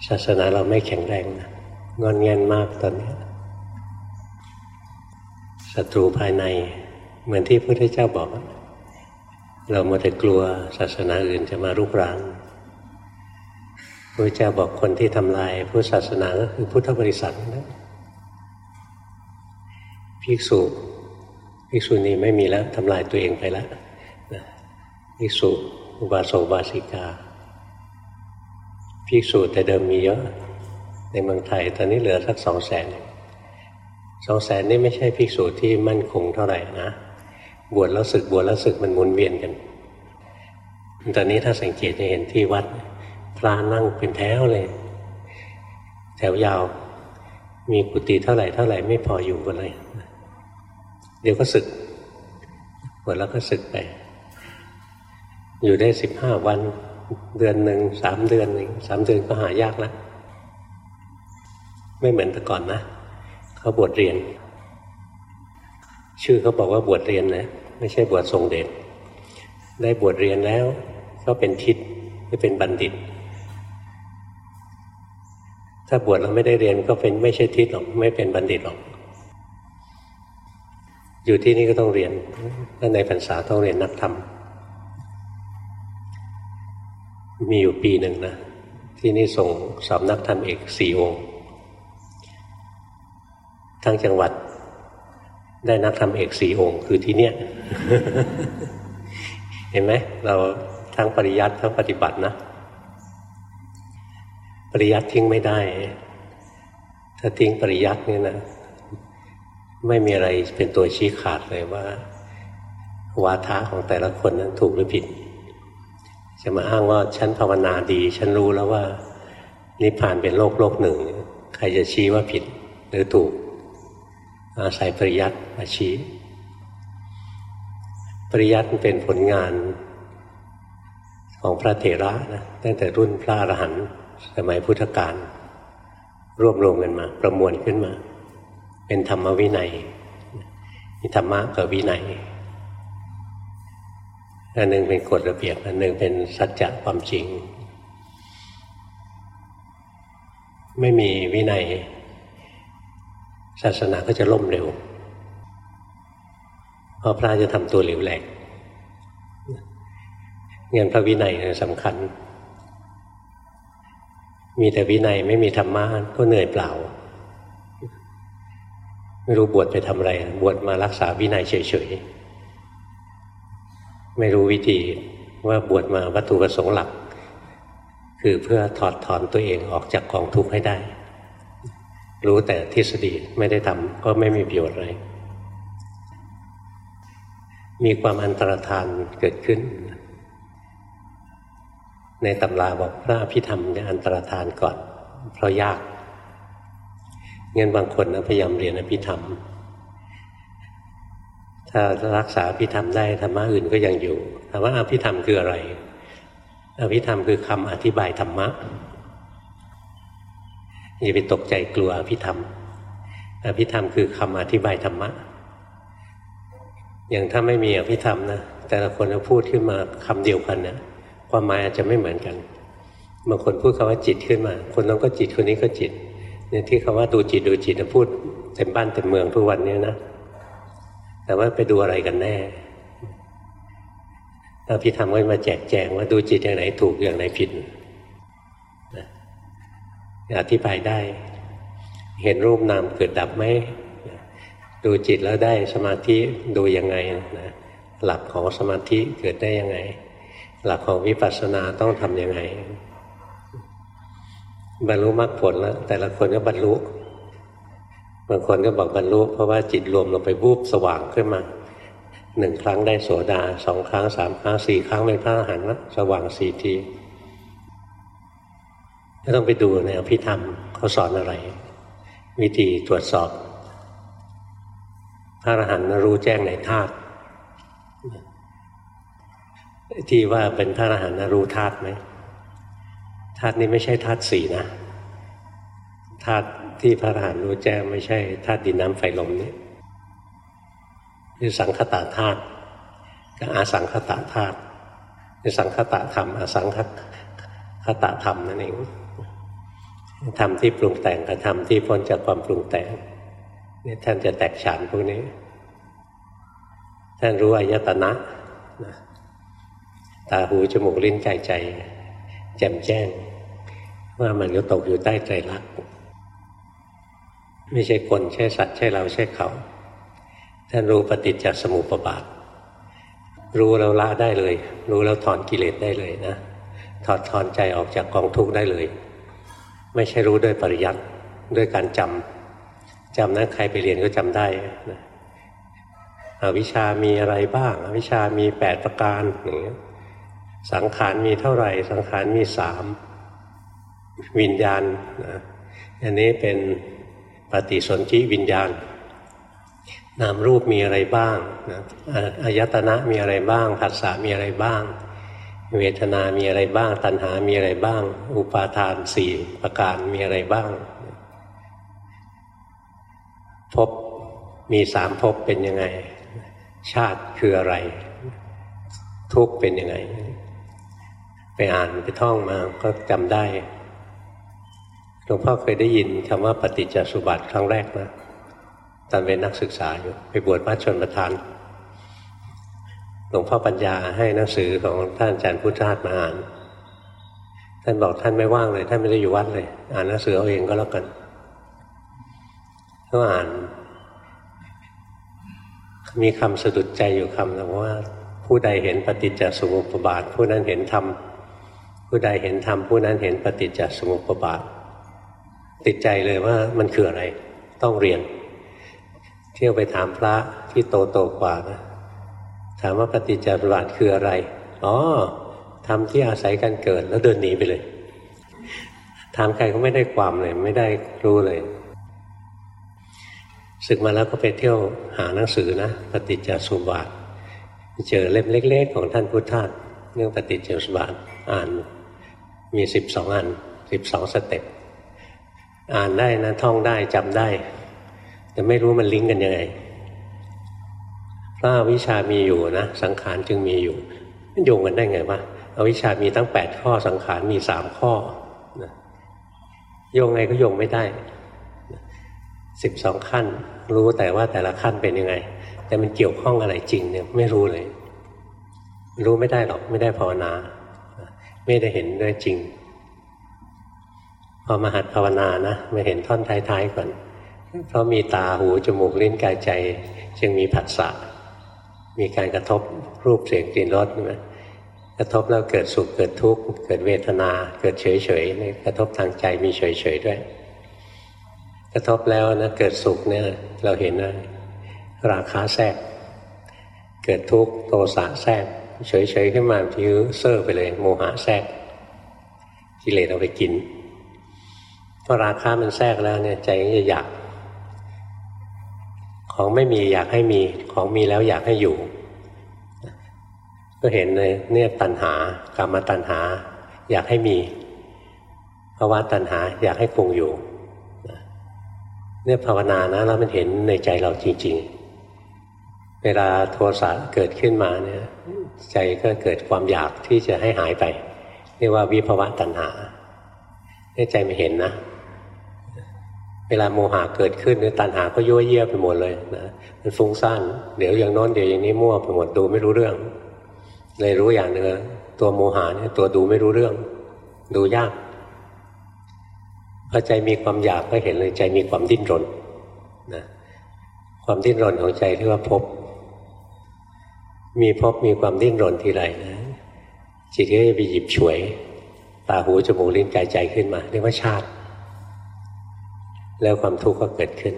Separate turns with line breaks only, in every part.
ศาสนาเราไม่แข็งแรงนะงอนแงนมากตอนนี้ศัตรูภายในเหมือนที่พระพุทธเจ้าบอกเรามัวแต่กลัวศาสนาอื่นจะมารุกรานพระเจ้าบอกคนที่ทำลายพุทธศาสนาก็คือพุทธบริษัทนะภิกษุณีไม่มีแล้วทำลายตัวเองไปแล้วภิกษุอุบาสกอุบาสิกาภิกษุแต่เดิมมีเยอะในเมืองไทยตอนนี้เหลือสัก200,000นี่ไม่ใช่ภิกษุที่มั่นคงเท่าไหร่นะบวชแล้วสึกมันหมุนเวียนกันตอนนี้ถ้าสังเกตจะเห็นที่วัดพระนั่งเป็นแถวเลยแถวยาวมีกุฏิเท่าไหร่ไม่พออยู่กันเลยเดี๋ยวก็สึกบวชแล้วก็สึกไปอยู่ได้15 วันเดือนหนึ่ง3 เดือน3 เดือนก็หายากแล้วไม่เหมือนแต่ก่อนนะเขาบวชเรียนชื่อเขาบอกว่าบวชเรียนนะไม่ใช่บวชทรงเดชได้บวชเรียนแล้วก็เป็นทิศไม่เป็นบัณฑิตถ้าบวชแล้วไม่ได้เรียนก็เป็นไม่ใช่ทิศหรอกไม่เป็นบัณฑิตหรอกอยู่ที่นี่ก็ต้องเรียนถ้าในพรรษาต้องเรียนนักธรรมมีอยู่ปีหนึ่งนะที่นี่ส่งสอบนักธรรมเอก4 องค์ทั้งจังหวัดได้นักธรรมเอก4 องค์คือที่เนี่ย เห็นไหมเราทั้งปริยัติทั้งปฏิบัตินะปริยัติทิ้งไม่ได้ถ้าทิ้งปริยัตินี่นะไม่มีอะไรเป็นตัวชี้ขาดเลยว่าวาทะของแต่ละคนนั้นถูกหรือผิดจะมาอ้างว่าฉันภาวนาดีฉันรู้แล้วว่านิพพานเป็นโลกหนึ่งใครจะชี้ว่าผิดหรือถูกอาศัยปริยัติมาชี้ปริยัติเป็นผลงานของพระเถระนะตั้งแต่รุ่นพระอรหันต์สมัยพุทธกาลรวบรวมกันมาประมวลขึ้นมาเป็นธรรมวินัยมีธรรมะกับวินัยอันหนึ่งเป็นกฎระเบียบอันหนึ่งเป็นสัจจะความจริงไม่มีวินัยศาสนาก็จะล่มเร็วเพราะพระจะทำตัวเหลวแหลกเงินพระวินัยสำคัญมีแต่วินัยไม่มีธรรมะก็เหนื่อยเปล่าไม่รู้บวชไปทำอะไรบวชมารักษาวินัยเฉยๆไม่รู้วิธีว่าบวชมาวัตถุประสงค์หลักคือเพื่อถอดถอนตัวเองออกจากกองทุกข์ให้ได้รู้แต่ทฤษฎีไม่ได้ทำก็ไม่มีประโยชน์อะไรมีความอันตรธานเกิดขึ้นในตำราบอกพระอภิธรรมเนี่ยอันตรธานก่อนเพราะยากงั้นบางคนนะพยายามเรียนอภิธรรมถ้ารักษาอภิธรรมได้ธรรมะอื่นก็ยังอยู่ถามว่าอภิธรรมคืออะไรอภิธรรมคือคำอธิบายธรรมะอย่าไปตกใจกลัวอภิธรรมอภิธรรมคือคำอธิบายธรรมะอย่างถ้าไม่มีอภิธรรมนะแต่ละคนพูดขึ้นมาคำเดียวกันนะความหมายอาจจะไม่เหมือนกันบางคนพูดคำว่าจิตขึ้นมาคนนั้นก็จิตคนนี้ก็จิตเนี่ยที่คำว่าดูจิตพูดเต็มบ้านเต็มเมืองทุกวันนี้นะแต่ว่าไปดูอะไรกันแน่อภิธรรมก็มาแจกแจงว่าดูจิตอย่างไหนถูกอย่างไหนผิดอธิบายได้เห็นรูปนามเกิดดับไหมดูจิตแล้วได้สมาธิดูยังไงนะหลักของสมาธิเกิดได้ยังไงหลักของวิปัสสนาต้องทำยังไงบรรลุมรรคผลแล้วแต่ละคนก็บรรลุบางคนก็บอกบรรลุเพราะว่าจิตรวมลงไปวูบสว่างขึ้นมา1 ครั้งได้โสดา2 ครั้ง3 ครั้ง4 ครั้งเป็นพระอรหันต์แล้วสว่าง4 ทีก็ต้องไปดูในอภิธรรมเขาสอนอะไรวิธีตรวจสอบพระอรหันต์รู้แจ้งในธาตุที่ว่าเป็นพระอรหันต์รู้ธาตุไหมธาตุนี้ไม่ใช่ธาตุ4นะธาตุที่พระอรหันต์รู้แจ้งไม่ใช่ธาตุดินน้ำไฟลมนี่คือสังคตธาตุกับอาสังคตธาตุคือสังคตธรรมอสังคตธรรมนั่นเองธรรมที่ปรุงแต่งกับธรรมที่พ้นจากความปรุงแต่งนี่ท่านจะแตกฉานพวกนี้ท่านรู้อายตนะตาหูจมูกลิ้นกายใจแจ่มแจ้งว่ามันก็ตกอยู่ใต้ไตรลักษณ์ไม่ใช่คนใช่สัตว์ใช่เราใช่เขาท่านรู้ปฏิจจสมุปบาทรู้แล้วละได้เลยรู้แล้วถอนกิเลสได้เลยนะถอนใจออกจากกองทุกข์ได้เลยไม่ใช่รู้ด้วยปริยัติด้วยการจำนั้นใครไปเรียนก็จำได้นะอวิชชามีอะไรบ้างอวิชชามี8ประการอย่างเงี้ยสังขารมีเท่าไหร่สังขารมี3วิญญาณนะอันนี้เป็นปฏิสนธิวิญญาณนามรูปมีอะไรบ้างนะอายตนะมีอะไรบ้างผัสสะมีอะไรบ้างเวทนามีอะไรบ้างตัณหามีอะไรบ้างอุปาทาน4ประการมีอะไรบ้างภพมี3ภพเป็นยังไงชาติคืออะไรทุกข์เป็นยังไงไปอ่านไปท่องมาก็จำได้หลวงพ่อเคยได้ยินคำว่าปฏิจจสมุปบาทครั้งแรกนะตอนเป็นนักศึกษาอยู่ไปบวชวัดชลประทานหลวงพ่อปัญญาให้หนังสือของท่านอาจารย์พุทธทาสมาอ่านท่านบอกท่านไม่ว่างเลยท่านไม่ได้อยู่วัดเลยอ่านหนังสือเอาเองก็แล้วกันก็อ่านมีคำสะดุดใจอยู่คำนึงว่าผู้ใดเห็นปฏิจจสมุปบาทผู้นั้นเห็นธรรมผู้ใดเห็นธรรมผู้นั้นเห็นปฏิจจสมุปบาทติดใจเลยว่ามันคืออะไรต้องเรียนเที่ยวไปถามพระที่โตกว่านะถามว่าปฏิจจสมุปบาทคืออะไรอ๋อธรรมที่อาศัยกันเกิดแล้วเดินหนีไปเลยถามใครก็ไม่ได้ความเลยไม่ได้รู้เลยศึกมาแล้วก็ไปเที่ยวหาหนังสือนะปฏิจจสมุปบาทเจอเล่มเล็กๆของท่านพุทธทาสเรื่องปฏิจจสมุปบาทอ่านมี12อัน12สเต็ปอ่านได้นะท่องได้จำได้แต่ไม่รู้มันลิงก์กันยังไงถ้าอวิชชามีอยู่นะสังขารจึงมีอยู่มันโยงกันได้ไงวะอวิชชามีตั้ง8ข้อสังขารมี3ข้อโยงไงก็โยงไม่ได้12ขั้นรู้แต่ว่าแต่ละขั้นเป็นยังไงแต่มันเกี่ยวข้องอะไรจริงเนี่ยไม่รู้เลยรู้ไม่ได้หรอกไม่ได้ภาวนาไม่ได้เห็นด้วยจริงพอมาหัดภาวนานะมาเห็นท่อนท้ายๆก่อนเพราะมีตาหูจมูกลิ้นกายใจจึงมีผัสสะมีการกระทบรูปเสียงกลิ่นรสนะกระทบแล้วเกิดสุขเกิดทุกข์เกิดเวทนาเกิดเฉยๆกระทบทางใจมีเฉยๆด้วยกระทบแล้วนะเกิดสุขเนี่ยเราเห็นว่าราคะแทรกเกิดทุกข์โทสะแทรกเฉยๆขึ้นมาทีเซอร์ไปเลยโมหะแทรกกิเลสเอาไปกินพอราคะมันแทรกแล้วเนี่ยใจก็จะอยากของไม่มีอยากให้มีของมีแล้วอยากให้อยู่ก็เห็นเลยเนี่ยตัณหากามตัณหาอยากให้มีภวตัณหาอยากให้คงอยู่เนี่ยภาวนานะแล้วมันเห็นในใจเราจริงๆเวลาโทสะเกิดขึ้นมาเนี่ยใจก็เกิดความอยากที่จะให้หายไปเรียกว่าวิภวตัณหาเนี่ยใจไม่เห็นนะเวลาโมหะเกิดขึ้นเนี่ยตัณหาก็ยั่วเยี่ยไปหมดเลยนะมันฟุ้งซ่านเดี๋ยวอย่างโน้นเดี๋ยวอย่างนี้มั่วไปหมดดูไม่รู้เรื่องเลยรู้อย่างหนึ่งตัวโมหะเนี่ยตัวดูไม่รู้เรื่องดูยากพอใจมีความอยากก็เห็นเลยใจมีความดิ้นรนนะความดิ้นรนของใจเรียกว่าภพมีภพมีความดิ้นรนทีไรนะจิตก็จะไปหยิบฉวยตาหูจมูกลิ้นกายใจขึ้นมาเรียกว่าชาติแล้วความทุกข์ก็เกิดขึ้น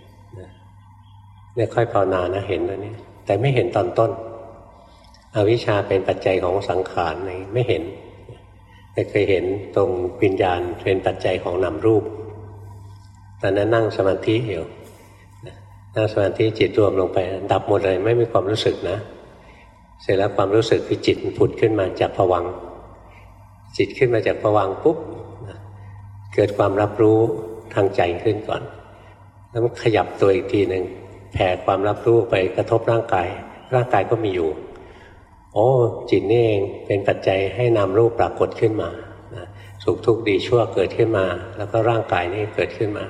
เนี่ยค่อยภาวนานะเห็นแล้วนี่แต่ไม่เห็นตอนต้นอวิชชาเป็นปัจจัยของสังขารไม่เห็นแต่เคยเห็นตรงวิญญาณเป็นปัจจัยของนามรูปตอนนั้นนั่งสมาธิอยู่นั่งสมาธิจิตรวมลงไปดับหมดเลยไม่มีความรู้สึกนะเสร็จแล้วความรู้สึกคือจิตผุดขึ้นมาจากภวังค์จิตขึ้นมาจากภวังค์ปุ๊บเกิดความรับรู้ทางใจขึ้นก่อนแล้วมันขยับตัวอีกทีหนึ่งแผ่ความรับรู้ไปกระทบร่างกายร่างกายก็มีอยู่โอ้จิตนี่เองเป็นปัจจัยให้นามรูปปรากฏขึ้นมาสสุขทุกข์ดีชั่วเกิดขึ้นมาแล้วก็ร่างกายนี้เกิดขึ้นมา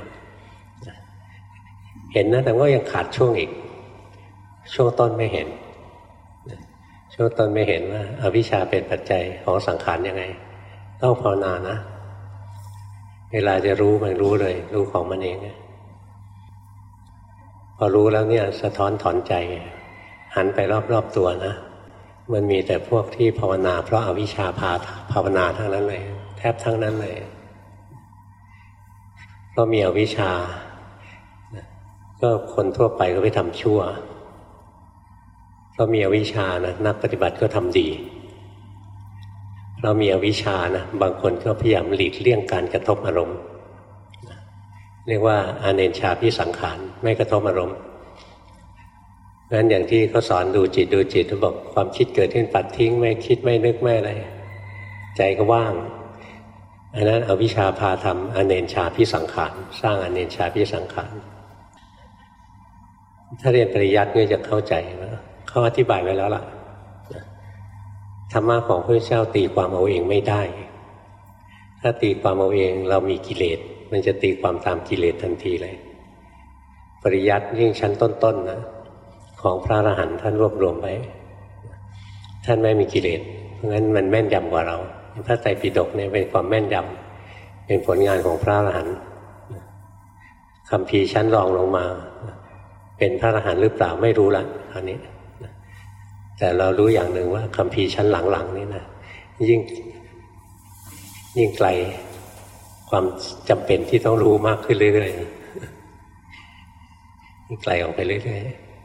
เห็นนะแต่ว่ายังขาดช่วงอีกช่วงต้นไม่เห็นช่วงต้นไม่เห็นว่าอวิชชาเป็นปัจจัยของสังขารยังไงต้องภาวนานะเวลาจะรู้มันรู้เลยรู้ของมันเองพอรู้แล้วเนี่ยสะท้อนถอนใจหันไปรอบๆตัวนะมันมีแต่พวกที่ภาวนาเพราะอวิชชาพาภาวนาทั้งนั้นเลยแทบทั้งนั้นเลยเพราะมีอวิชชาก็คนทั่วไปก็ไปทำชั่วเพราะมีอวิชชานะนักปฏิบัติก็ทำดีเรามีอวิชชานะบางคนก็พยายามหลีกเลี่ยงการกระทบอารมณ์เรียกว่าอาเนชาพิสังขารไม่กระทบอารมณ์งั้นอย่างที่เขาสอนดูจิตเขาบอกความคิดเกิดขึ้นปัดทิ้งไม่คิดไม่นึกไม่อะไรใจก็ว่างอันนั้นอวิชชาพาทำอเนชาพิสังขารสร้างอเนชาพิสังขารถ้าเรียนปริยัติก็จะเข้าใจนะเขาอธิบายไว้แล้วล่ะธรรมะของพระเจ้าตีความเอาเองไม่ได้ถ้าตีความเอาเองเรามีกิเลสมันจะตีความตามกิเลสทันทีเลยปริยัติยิ่งชั้นต้นๆนะของพระอรหันต์ท่านรวบรวมไว้ท่านไม่มีกิเลสเพราะงั้นมันแม่นยำกว่าเราพระไตรปิฎกเนี่ยเป็นความแม่นยำเป็นผลงานของพระอรหันต์คัมภีร์ชั้นรองลงมาเป็นพระอรหันต์หรือเปล่าไม่รู้ละคราวนี้แต่เรารู้อย่างหนึ่งว่าคัมภีร์ชั้นหลังๆนี่นะยิ่งไกลความจำเป็นที่ต้องรู้มากขึ้นเรื่อยๆยิ่งไกลออกไปเรื่อย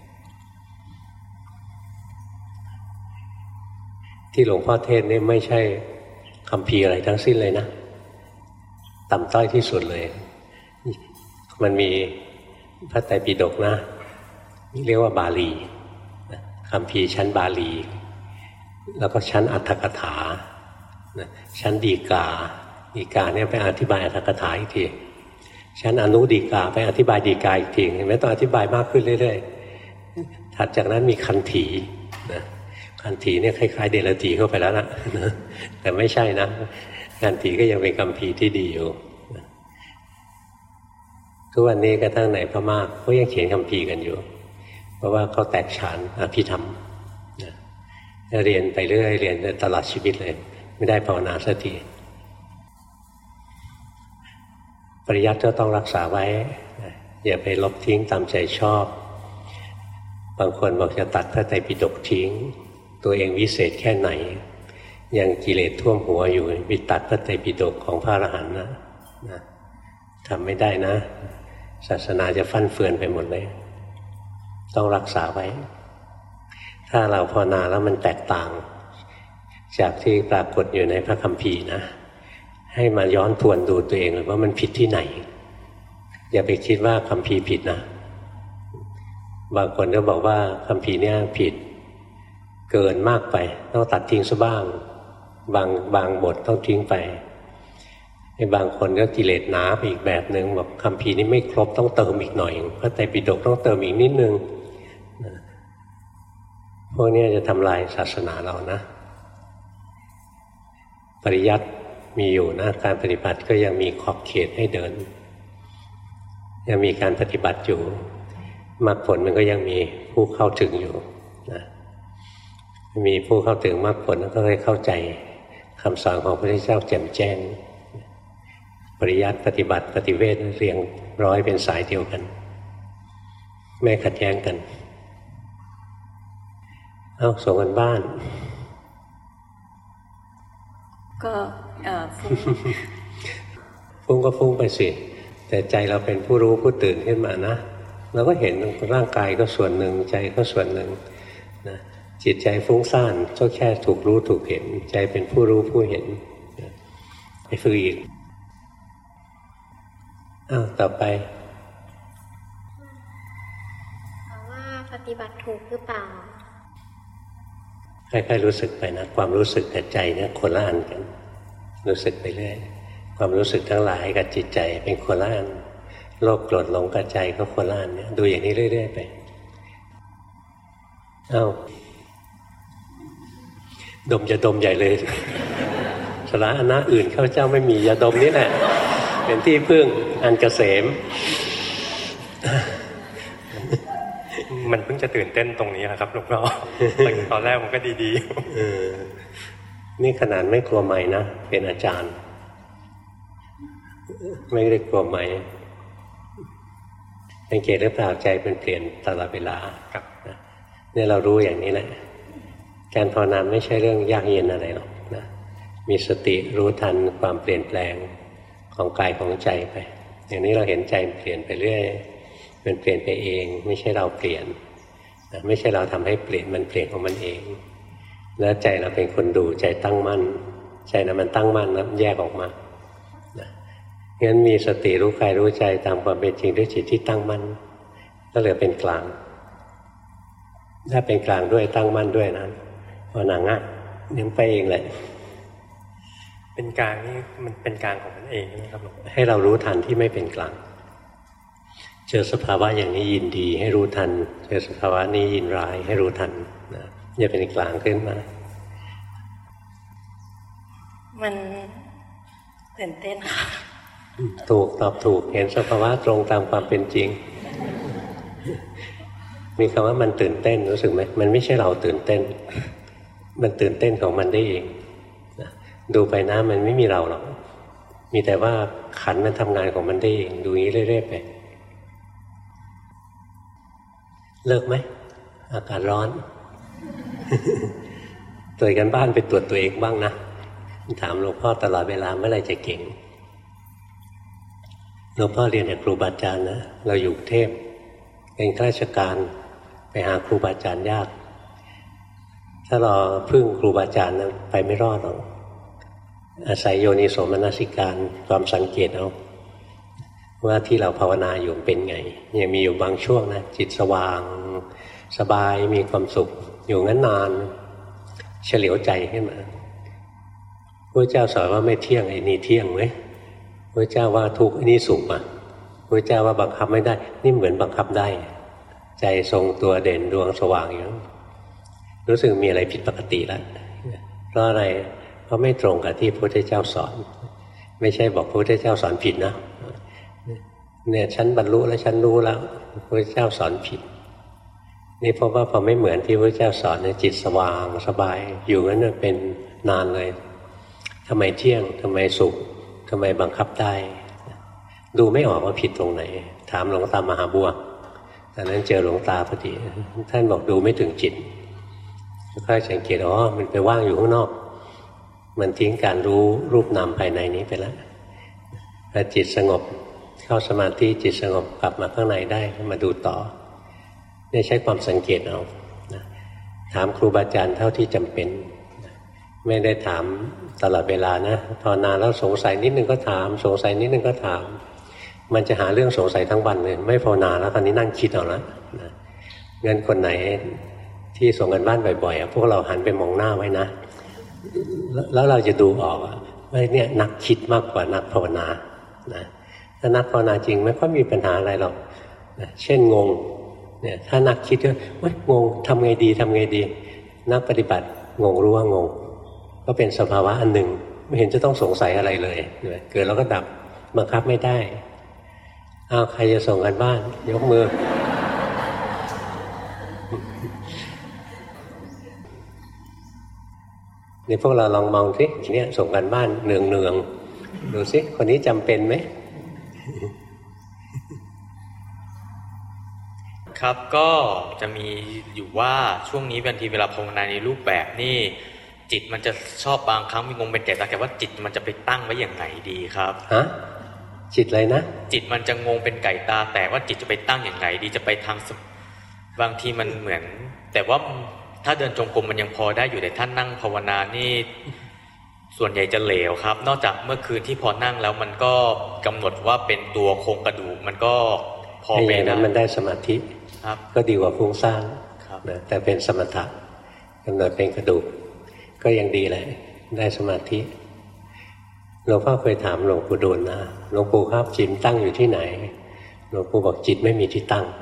ๆที่หลวงพ่อเทศน์นี่ไม่ใช่คัมภีร์อะไรทั้งสิ้นเลยนะต่ำต้อยที่สุดเลยมันมีพระไตรปิฎกนะเรียกว่าบาลีคัมภีร์ชั้นบาลีแล้วก็ชั้นอรรถกถาชั้นฎีกาเนี่ยไปอธิบายอรรถกถาอีกทีชั้นอนุฎีกาไปอธิบายฎีกาอีกทีเห็นไหมต้องอธิบายมากขึ้นเรื่อยๆถัดจากนั้นมีคันถีนะคันถีเนี่ยคล้ายๆเดลถีเข้าไปแล้วนะแต่ไม่ใช่นะคันถีก็ยังเป็นคัมภีร์ที่ดีอยู่ทุกวันนี้กระทั่งในพม่าเขายังเขียนคัมภีร์กันอยู่เพราะว่าเขาแตกฉานอภิธรรมเรียนไปเรื่อยเรียนตลอดชีวิตเลยไม่ได้ภาวนาสักทีปริยัติก็ต้องรักษาไว้อย่าไปลบทิ้งตามใจชอบบางคนบอกจะตัดพระไตรปิฎกทิ้งตัวเองวิเศษแค่ไหนยังกิเลสท่วมหัวอยู่ไปตัดพระไตรปิฎกของพระอรหันต์นะทำไม่ได้นะศาสนาจะฟั่นเฟือนไปหมดเลยต้องรักษาไว้ถ้าเราภาวนาแล้วมันแตกต่างจากที่ปรากฏอยู่ในพระคัมภีร์นะให้มาย้อนทวนดูตัวเองเลยว่ามันผิดที่ไหนอย่าไปคิดว่าคัมภีร์ผิดนะบางคนก็บอกว่าคัมภีร์เนี่ยผิดเกินมากไปต้องตัดทิ้งซะบ้างบางบทต้องทิ้งไปบางคนก็กิเลสหนาไปอีกแบบหนึ่งบอกคัมภีร์นี้ไม่ครบต้องเติมอีกหน่อยพระไตรปิฎกต้องเติมอีกนิดนึงพวกนี้จะทำลายศาสนาเรานะปริยัติมีอยู่นะการปฏิบัติก็ยังมีขอบเขตให้เดินยังมีการปฏิบัติอยู่มรรคผลมันก็ยังมีผู้เข้าถึงอยู่นะมีผู้เข้าถึงมรรคผลก็ได้เข้าใจคำสอนของพระพุทธเจ้าแจ่มแจ้งปริยัติปฏิบัติปฏิเวทเรียงร้อยเป็นสายเดียวกันไม่ขัดแย้งกันส่งกันบ้าน
ก็
ฟุ้งก็ฟุ้งไปสิแต่ใจเราเป็นผู้รู้ผู้ตื่นขึ้นมานะเราก็เห็นร่างกายก็ส่วนหนึ่งใจก็ส่วนหนึ่งนะจิตใจฟุ้งซ่านก็แค่ถูกรู้ถูกเห็นใจเป็นผู้รู้ผู้เห็นไปฝึกอีกต่อไป
ว่าปฏิบัติถูกหรือเปล่า
ค่อยๆรู้สึกไปนะความรู้สึกกับใจเนี่ยคนละอันกันรู้สึกไปเรื่อยความรู้สึกทั้งหลายกับจิตใจเป็นคนละอันโลภโกรธหลงกับใจก็คนละอันเนี่ยดูอย่างนี้เรื่อยๆไปดมจะดมใหญ่เลยสาระอื่นข้าพเจ้าไม่มียาดมนี่แหละเป็นที่พึ่งอันเกษม
มันเพิ่งจะตื่นเต้นตรงนี้นะครับหลวงพ่อตอนแรกมันก็ดี
ๆนี่ขนาดไม่กลัวไม้นะเป็นอาจารย์ไม่ได้กลัวไม้สังเกตหรือเปล่าใจเป็นเปลี่ยนตลอดเวลาครับเนี่ยเรารู้อย่างนี้แหละการภาวนาไม่ใช่เรื่องยากเย็นอะไรหรอกนะมีสติรู้ทันความเปลี่ยนแปลงของกายของใจไปอย่างนี้เราเห็นใจเปลี่ยนไปเรื่อยมันเปลี่ยนไปเองไม่ใช่เราเปลี่ยนนะไม่ใช่เราทำให้เปลี่ยนมันเปลี่ยนของมันเองแล้วใจเราเป็นคนดูใจตั้งมั่นใจนะมันตั้งมั่นแล้วแยกออกมางั้นมีสติรู้กายรู้ใจตามความเป็นจริงด้วยจิตที่ตั้งมั่นก็เหลือเป็นกลางถ้าเป็นกลางด้วยตั้งมั่นด้วยนะภาวนาง่ายยังไปเองแหละ
เป็นกลางนี่มันเป็นกลางของมันเองนะครับ
ให้เรารู้ทันที่ไม่เป็นกลางเจอสภาวะอย่างนี้ยินดีให้รู้ทันเจอสภาวะนี้ยินร้ายให้รู้ทันนะอย่าเป็นกลางขึ้นมา
มันตื่นเต้นค่ะ
ถูกตอบถูกเห็นสภาวะตรงตามความเป็นจริงมีคำว่ามันตื่นเต้นรู้สึกไหมมันไม่ใช่เราตื่นเต้นมันตื่นเต้นของมันได้เองดูไปนะมันไม่มีเราหรอกมีแต่ว่าขันมันทำงานของมันได้เองดูอย่างนี้เรื่อยๆไปเลิกไหมอากาศร้อนตรวจกันบ้านไปตรวจตัวเองบ้างนะถามหลวงพ่อตลอดเวลาเมื่อไหร่จะเก่งหลวงพ่อเรียนจากครูบาอาจารย์นะเราอยู่กรุงเทพเป็นข้าราชการไปหาครูบาอาจารย์ยากถ้าเราพึ่งครูบาอาจารย์นะไปไม่รอดหรอกอาศัยโยนิโสมนสิการความสังเกตเอาว่าที่เราภาวนาอยู่เป็นไงยังมีอยู่บางช่วงนะจิตสว่างสบายมีความสุขอยู่งั้นนานเฉลียวใจขึ้นมาพระเจ้าสอนว่าไม่เที่ยงไอ้นี่เที่ยงไหมพระเจ้าว่าทุกข์ไอ้นี่สุขอ่ะพระเจ้าว่าบังคับไม่ได้นี่เหมือนบังคับได้ใจทรงตัวเด่นดวงสว่างอยู่รู้สึกมีอะไรผิดปกติแล้วเพราะอะไรเพราะไม่ตรงกับที่พระพุทธเจ้าสอนไม่ใช่บอกพระพุทธเจ้าสอนผิดนะเนี่ยฉันบรรลุแล้วฉันรู้แล้วพระเจ้าสอนผิดนี่เพราะว่าพอไม่เหมือนที่พระเจ้าสอนเนี่ยจิตสว่างสบายอยู่งั้นเป็นนานเลยทำไมเที่ยงทำไมสุขทำไมบังคับได้ดูไม่ออกว่าผิดตรงไหนถามหลวงตามหาบัวตอนนั้นเจอหลวงตาพอดีท่านบอกดูไม่ถึงจิตค่อยสังเกตมันไปว่างอยู่ข้างนอกมันทิ้งการรู้รูปนามภายในนี้ไปแล้วพอจิตสงบเข้าสมาธิจิตสงบกลับมาข้างในได้มาดูต่อเนี่ยใช้ความสังเกตเอาถามครูบาอาจารย์เท่าที่จำเป็นไม่ได้ถามตลอดเวลานะภาวนาแล้วสงสัยนิดนึงก็ถามสงสัยนิดนึงก็ถามมันจะหาเรื่องสงสัยทั้งวันเลยไม่ภาวนาแล้วคราวนี้นั่งคิดเอาละงั้นคนไหนที่ส่งกันบ้านบ่อยๆพวกเราหันไปมองหน้าไว้นะแล้วเราจะดูออกว่าเนี่ยนักคิดมากกว่านักภาวนานะถ้านักภาวนาจริงไม่ค่อยมีปัญหาอะไรหรอกเช่นงงเนี่ยถ้านักคิดก็งงทำไงดีนักปฏิบัติงงรู้ว่างงก็เป็นสภาวะอันหนึ่งไม่เห็นจะต้องสงสัยอะไรเลยเกิดแล้วก็ดับบังคับไม่ได้ใครจะส่งกันบ้านยกมือนี่พวกเราลองมองสิเนี่ยส่งกันบ้านเนืองดูสิคนนี้จำเป็นไหม
ครับก็จะมีอยู่ว่าช่วงนี้บางทีเวลาภาวนาในรูปแบบนี่จิตมันจะชอบบางครั้งมีงงเป็นไก่ตาแต่ว่าจิตมันจะไปตั้งไว้อย่างไหนดีครับ
ฮะจิตอะไรนะ
จิตมันจะงงเป็นไก่ตาแต่ว่าจิตจะไปตั้งอย่างไหนดีจะไปทางบางทีมันเหมือนแต่ว่าถ้าเดินจงกรมมันยังพอได้อยู่แต่ท่านนั่งภาวนานี่ส่วนใหญ่จะเหลวครับนอกจากเมื่อคืนที่พอนั่งแล้วมันก็กำหนดว่าเป็นตัวโครงกระดูกมันก็พอเป็นนะ
มันได้สมาธิก็ดีกว่าฟุ้งซ่านนะแต่เป็นสมถะกำหนดเป็นกระดูกก็ยังดีแหละได้สมาธิหลวงพ่อเคยถามหลวงปู่ดูลนะหลวงปู่ครับจิตตั้งอยู่ที่ไหนหลวงปู่บอกจิตไม่มีที่ตั้ง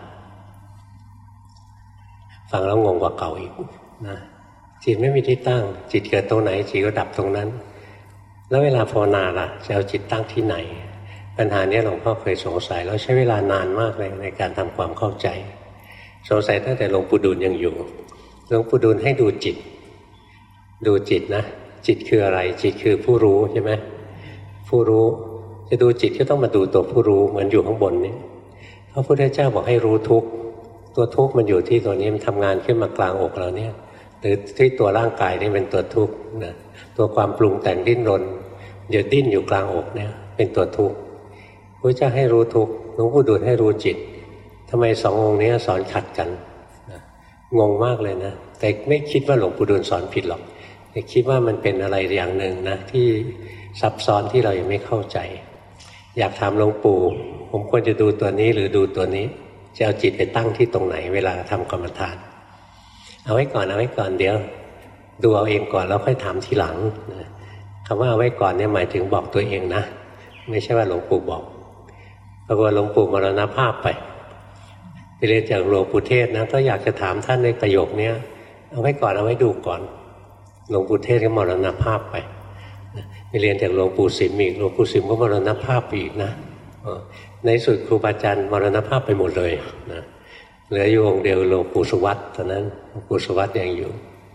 ฟังแล้วงงกว่าเก่าอีกนะจิตไม่มีที่ตั้งจิตเกิดตรงไหนจิตก็ดับตรงนั้นแล้วเวลาภาวนาล่ะจะเอาจิตตั้งที่ไหนปัญหานี้หลวงพ่อเคยสงสัยแล้วใช้เวลานานมากเลยในการทำความเข้าใจสงสัยตั้งแต่หลวงปู่ดูลยังอยู่หลวงปู่ดูลให้ดูจิตดูจิตนะจิตคืออะไรจิตคือผู้รู้ใช่ไหมผู้รู้จะดูจิตก็ต้องมาดูตัวผู้รู้เหมือนอยู่ข้างบนนี้พระพุทธเจ้าบอกให้รู้ทุกข์ตัวทุกข์มันอยู่ที่ตัวนี้มันทำงานขึ้นมากลางอกเราเนี่ยหรือที่ตัวร่างกายนี่เป็นตัวทุกข์นะตัวความปรุงแต่งดิ้นรนเดี๋ยวดิ้นอยู่กลางอกเนี่ยเป็นตัวทุกข์พระเจ้าให้รู้ทุกข์หลวงปู่ดูลให้รู้จิตทำไมสององค์นี้สอนขัดกันนะงงมากเลยนะแต่ไม่คิดว่าหลวงปู่ดูลสอนผิดหรอกแต่คิดว่ามันเป็นอะไรอย่างหนึ่งนะที่ซับซ้อนที่เรายังไม่เข้าใจอยากถามหลวงปู่ผมควรจะดูตัวนี้หรือดูตัวนี้จะเอาจิตไปตั้งที่ตรงไหนเวลาทำกรรมฐานเอาไว้ก่อนเดี๋ยวดูเอาเองก่อนแล้วค่อยถามทีหลังนะคำว่าเอาไว้ก่อนเนี่ยหมายถึงบอกตัวเองนะไม่ใช่ว่าหลวงปู่บอกปรากฏหลวงปู่มรณภาพไปเรียนจากหลวงปู่เทศนะก็อยากจะถามท่านในประโยคนี้เอาไว้ก่อนเอาไว้ดูก่อนหลวงปู่เทศก็มรณภาพไปไปเรียนจากหลวงปู่สิมอีกหลวงปู่สิมก็มรณภาพอีกนะในสุดครูบาอาจารย์มรณภาพไปหมดเลยนะเหลืออยู่องค์เดียวหลวงปู่สุวัตตอนนั้นหลวงปู่สุวัตยังอยู่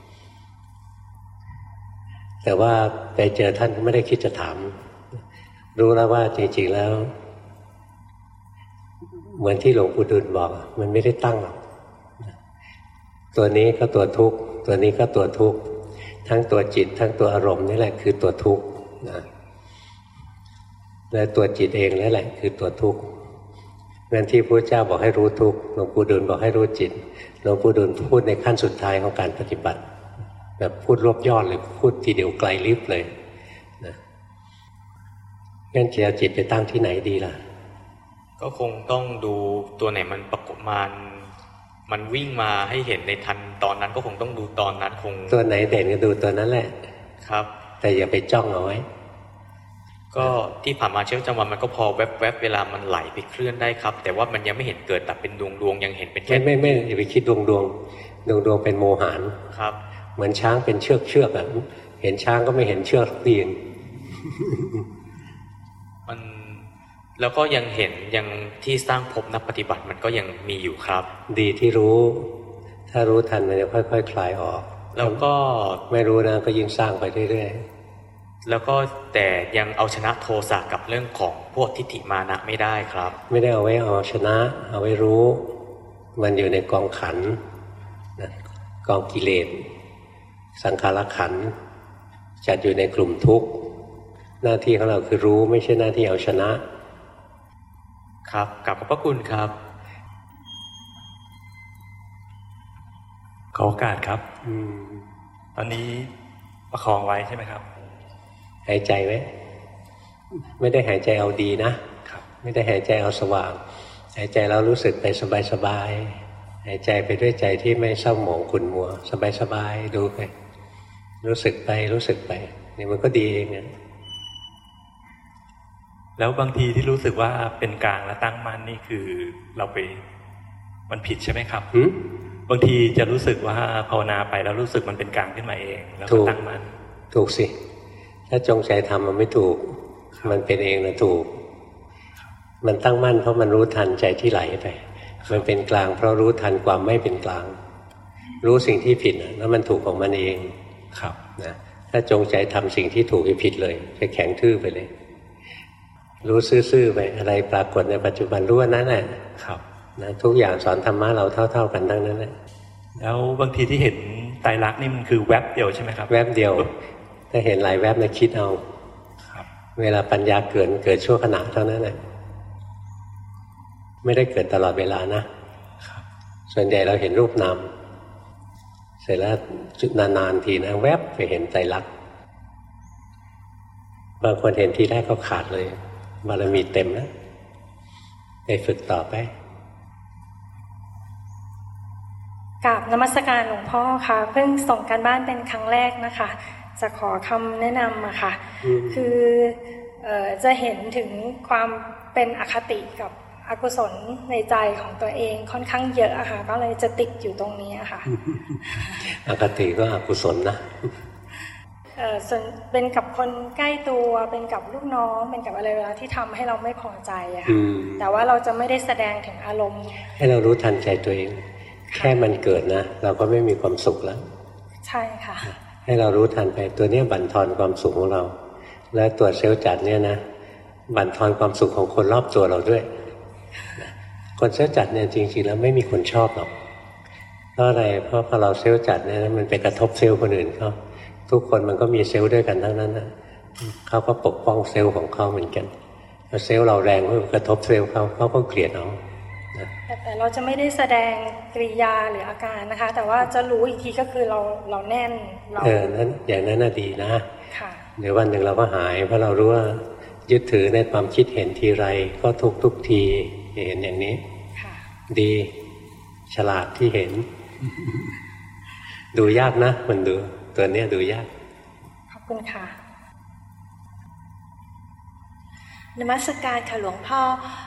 แต่ว่าไปเจอท่านไม่ได้คิดจะถามรู้แล้วว่าจริงๆแล้วเหมือนที่หลวงปู่ดูลบอกมันไม่ได้ตั้งหรอกตัวนี้ก็ตัวทุกข์ตัวนี้ก็ตัวทุกข์ทั้งตัวจิตทั้งตัวอารมณ์นี่แหละคือตัวทุกข์นะและตัวจิตเองนั่นแหละคือตัวทุกข์งั้นที่พระเจ้าบอกให้รู้ทุกข์หลวงปู่ดูลบอกให้รู้จิตหลวงปู่ดูลพูดในขั้นสุดท้ายของการปฏิบัติแบบพูดรวบยอดเลยพูดทีเดียวไกลลิบเลยนะงั้นจะเอาจิตไปตั้งที่ไหนดีล่ะ
ก็คงต้องดูตัวไหนมันประกบมันวิ่งมาให้เห็นในทันตอนนั้นก็คงต้องดูตอนนั้นคง
ตัวไหนเด่นก็ดูตัวนั้นแหละ
ครับ
แต่อย่าไปจ้องเอาไว้
ก็ที่ผ่านมาเชื่อจังหวะมันก็พอแวบๆเวลามันไหลไปเคลื่อนได้ครับแต่ว่ามันยังไม่เห็นเกิดแต่เป็นดวงยังเห็นเป็นแค่
ไม่อย่าไปคิดดวงเป็นโมหะ
ครับ
เหมือนช้างเป็นเชือกอะเห็นช้างก็ไม่เห็นเชือกตีน
มันแล้วก็ยังเห็นยังที่สร้างภพนักปฏิบัติมันก็ยังมีอยู่ครับ
ดีที่รู้ถ้ารู้ทันมันจะค่อยๆ คลายออก
แล้วก็
ไม่รู้นะก็ยิ่งสร้างไปเรื่อย
ๆแล้วก็แต่ยังเอาชนะโทสะกับเรื่องของพวกทิฏฐิมานะไม่ได้ครับ
ไม่ได้เอาไว้เอาชนะเอาไว้รู้มันอยู่ในกองขันธ์กองกิเลสสังขารขันธ์จัดอยู่ในกลุ่มทุกข์หน้าที่ของเราคือรู้ไม่ใช่หน้าที่เอาชนะครับ
กราบขอบพระคุณครับ
ขอโอกาสครับตอนนี้ประคองไว้ใช่ไหมครับ
หายใจไว้ไม่ได้หายใจเอาดีนะครับไม่ได้หายใจเอาสว่างหายใจแล้วรู้สึกไปสบายๆหายใจไปด้วยใจที่ไม่เศร้าหมองขุ่นมัวสบายๆดูไปรู้สึกไปนี่มันก็ดีเองนะ
แล้วบางทีที่รู้สึกว่าเป็นกลางและตั้งมั่นนี่คือเราไปมันผิดใช่ไหมครับบางทีจะรู้สึกว่าภาวนาไปแล้วรู้สึกมันเป็นกลางขึ้นมาเองแล้วก็ตั้งมั่น
ถูกสิถ้าจงใจทำมันไม่ถูกมันเป็นเองนะถูกมันตั้งมั่นเพราะมันรู้ทันใจที่ไหลไปมันเป็นกลางเพราะรู้ทันความไม่เป็นกลางรู้สิ่งที่ผิดแล้วมันถูกของมันเอง
ครับ
นะถ้าจงใจทำสิ่งที่ถูกจะผิดเลยจะแข็งทื่อไปเลยรู้ซื่อๆไปอะไรปรากฏในปัจจุบันรู้ว่านั้นแหละ
ครับ
นะทุกอย่างสอนธรรมะเราเท่าๆกันทั้งนั้นแหละ
แล้วบางทีที่เห็นไตรลักษณ์นี่มันคือแวบเดียวใช่ไหมครับ
แวบเดียวถ้าเห็นหลายแวบนะคิดเอา
ครับ
เวลาปัญญาเกิดชั่วขณะเท่านั้นแหละไม่ได้เกิดตลอดเวลานะครับส่วนใหญ่เราเห็นรูปนามเสร็จแล้วจุดนานๆทีนะแวบไปเห็นไตรลักษณ์บางคนเห็นทีแรกก็ขาดเลยบารมีเต็มแล้วไปฝึกต่อไป
กราบนมัสการหลวงพ่อค่ะเพิ่งส่งการบ้านเป็นครั้งแรกนะคะจะขอคำแนะนำอะค่ะคือจะเห็นถึงความเป็นอคติกับอกุศลในใจของตัวเองค่อนข้างเยอะอะค่ะก็เลยจะติดอยู่ตรงนี้อะค่ะ
อคติก็อกุศลนะ
ส่วนเป็นกับคนใกล้ตัวเป็นกับลูกน้องเป็นกับอะไรเวลาที่ทำให้เราไม่พอใจอะค่ะแต่ว่าเราจะไม่ได้แสดงถึงอารมณ์
ให้เรารู้ทันใจตัวเองแค่มันเกิดนะเราก็ไม่มีความสุขแล้ว
ใช่ค่ะ
ให้เรารู้ทันไปตัวนี้บั่นทอนความสุขของเราและตัวเซลล์จัดเนี่ยนะบั่นทอนความสุขของคนรอบตัวเราด้วยคนเซลล์จัดเนี่ยจริงๆแล้วไม่มีคนชอบหรอกเพราะอะไรเพราะพอเราเซลล์จัดเนี่ยมันไปกระทบเซลล์คนอื่นเขาทุกคนมันก็มีเซลล์ด้วยกันทั้งนั้นนะเขาก็ปกป้องเซลล์ของเขาเหมือนกันพอเซลล์เราแรงก็กระทบเซลล์เขาก็เกลียดเรา
แต่เราจะไม่ได้แสดงกริยาหรืออาการนะคะแต่ว่าจะรู้อีกทีก็คือเราแน่นเรา
นั้นอย่างนั้นน่ะดีนะเดี๋ยววันหนึ่งเราก็หายเพราะเรารู้ว่ายึดถือในความคิดเห็นทีไรก็ทุกทีเห็นอย่างนี้ดีฉลาดที่เห็นดูยากนะมันดูตัวเนี้ยดูยาก
ขอบคุณค่ะ
นมัสการค่ะหลวงพ่อ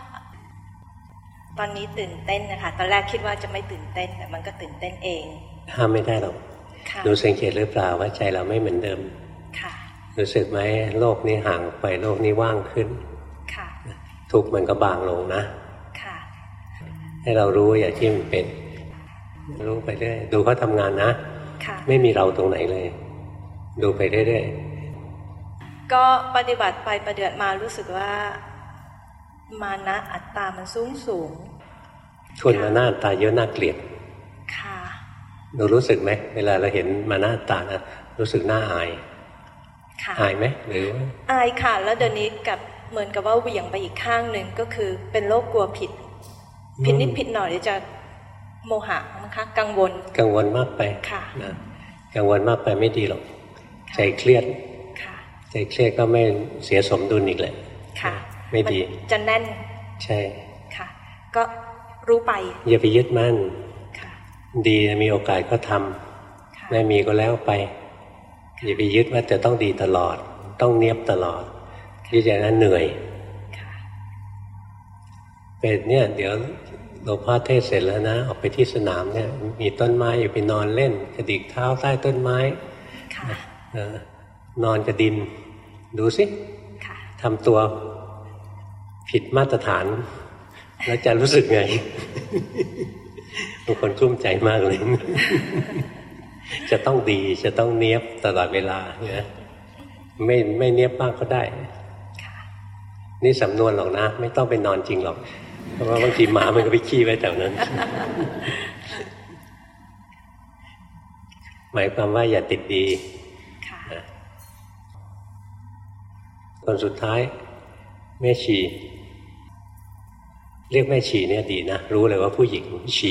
ตอนนี้ตื่นเต้นนะคะตอนแรกคิดว่าจะไม่ตื่นเต้นแต่มันก็ตื่นเต้นเอง
ห้ามไม่ได้หรอกดูสังเกตหรือเปล่าว่าใจเราไม่เหมือนเดิมรู้สึกไหมโลกนี้ห่างไปโลกนี้ว่างขึ้นทุกข์มันก็บางลงนะให้เรารู้อย่างที่มันเป็นรู้ไปเรื่อยดูเขาทำงานนะไม่มีเราตรงไหนเลยดูไปเรื่อย
ๆก็ปฏิบัติไปปฏิบัติมารู้สึกว่ามานะอัตตามันสูง
ชวนมานะอัตตาเยอะน่าเกลียดหนูรู้สึกไหมเวลาเราเห็นมานะอัตตานะรู้สึกน่าอายอายไหมหรือ
อายค่ะแล้วเดี๋ยวนี้กับเหมือนกับว่าเหวี่ยงไปอีกข้างหนึ่งก็คือเป็นโรคกลัวผิดนิดผิดหน่อยจะโมหะนะคะกังวล
มากไปนะกังวลมากไปไม่ดีหรอกใจเครียดใจเครียดก็ไม่เสียสมดุลอีกเลยไม่ดี
จะแน่น
ใช่
ค่ะก็รู้ไป
อย่าไปยึดมั่นดีมีโอกาสก็ทำไม่มีก็แล้วไปอย่าไปยึดว่าจะต้องดีตลอดต้องเนียบตลอดที่จะนั้นเหนื่อยเป็นเนี่ยเดี๋ยวหลวงพ่อเทศเสร็จแล้วนะออกไปที่สนามเนี่ยมีต้นไม้อยู่ไปนอนเล่นกระดิกเท้าใต้ต้นไม้นอนกระดินดูสิทำตัวผิดมาตรฐานแล้วจะรู้สึกไงบางคนกลุ้มใจมากเลยจะต้องดีจะต้องเนียบตลอดเวลาเนี่ยไม่เนียบมากก็ได้นี่สำนวนหรอกนะไม่ต้องไปนอนจริงหรอกเพราะว่าบางทีหมามันก็ไปขี้ไว้แถวนั้นหมายความว่าอย่าติดดีคนสุดท้ายแม่ชีเรียกแม่ชีเนี่ยดีนะรู้เลยว่าผู้หญิงชี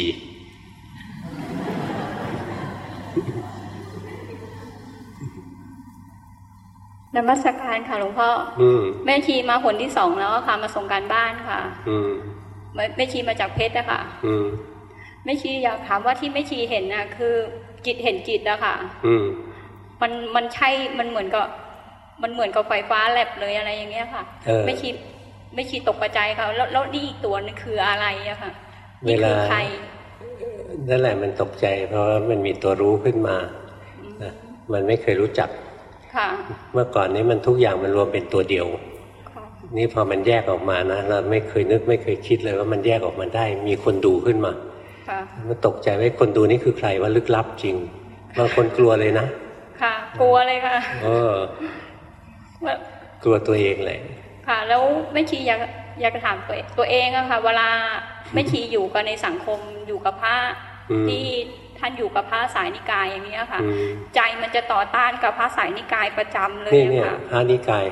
นมัสการค่ะหลวงพ่อแม่ชีมาผลที่2แล้วค่ะมาส่งการบ้านค่ะแม่ชีมาจากเพชรนะคะแม่ชีอยากถามว่าที่แม่ชีเห็นน่ะคือจิตเห็นจิตอะค่ะมันใช่มันเหมือนกับไฟฟ้าแลบเลยอะไรอย่างเงี้ยค่ะแม่ชีตกใจค่ะแล้วนี่อีกตัวนึงคืออะไรอะค่ะนี่คือใคร
นั่นแหละมันตกใจเพราะว่ามันมีตัวรู้ขึ้นมามันไม่เคยรู้จักเมื่อก่อนนี้มันทุกอย่างมันรวมเป็นตัวเดียวนี่พอมันแยกออกมานะเราไม่เคยนึกไม่เคยคิดเลยว่ามันแยกออกมาได้มีคนดูขึ้นมามันตกใจว่าคนดูนี่คือใครว่าลึกลับจริงบางคนกลัวเลยนะ
ค่ะกลัวเลยค่ะ
กลัวตัวเองเลย
ค่ะแล้วแม่ชีอยากถามตัวเองอะค่ะเวลาแม่ชีอยู่กันในสังคมอยู่กับพระที่ท่านอยู่กับพระสายนิกายอย่างนี้ค่ะใจมันจะต่อต้านกับพระสายนิกายประจำเลย
ค่ะพระนิกาย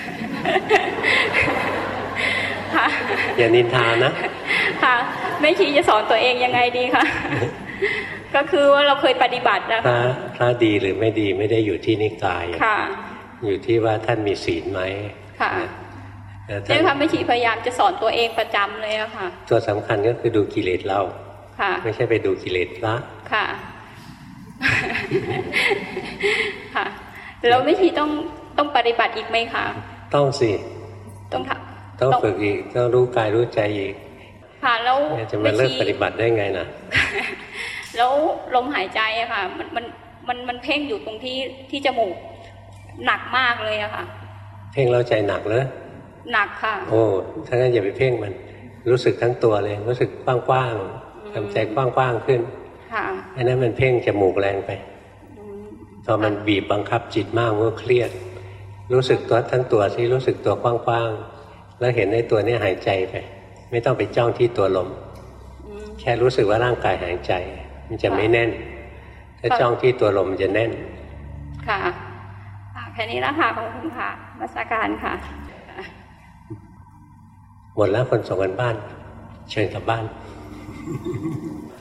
อย่านินทานะ
ค่ะแม่ชีจะสอนตัวเองยังไงดีคะก็คือว่าเราเคยปฏิบัตินะคะ
พระดีหรือไม่ดีไม่ได้อยู่ที่นิกาย
ค่ะ
อยู่ที่ว่าท่านมีศีลไหม
ค่ะเนี่ยค่ะแม่ชีพยายามจะสอนตัวเองประจำเลยอะค่ะ
ตัวสำคัญก็คือดูกิเลสเราไม่ใช่ไปดูกิเลสพระ
ค่ะค่ะแล้ววิธีต้องปฏิบัติอีกไหมคะ
ต้องสิ
ต้อง
ฝึกอีกต้องรู้กายรู้ใจอีก
ค่ะแล้ว
จะมาเลิกปฏิบัติได้ไงนะ
แล้วลมหายใจอะค่ะมันเพ่งอยู่ตรงที่จมูกหนักมากเลยอะค่ะ
เพ่งแล้วใจหนักเลย
หนักค่ะ
โอ้ถ้างั้นอย่าไปเพ่งมันรู้สึกทั้งตัวเลยรู้สึกกว้างๆทำใจกว้างๆขึ้น
ค่ะ
อันนั้นมันเพ่งจมูกแรงไปพอมันบีบบังคับจิตมากมันก็เครียดรู้สึกตัวทั้งตัวสิรู้สึกตัวกว้างๆแล้วเห็นในตัวนี้หายใจไปไม่ต้องไปจ้องที่ตัวลมแค่รู้สึกว่าร่างกายหายใจมันจะไม่แน่นถ้าจ้องที่ตัวลมมันจะแน่น
ค่ะแค่นี้แล้วค่ะขอบคุณค่ะนมัสการค่ะ
หมดแล้วคนส่งกันบ้านเชิญกลับบ้าน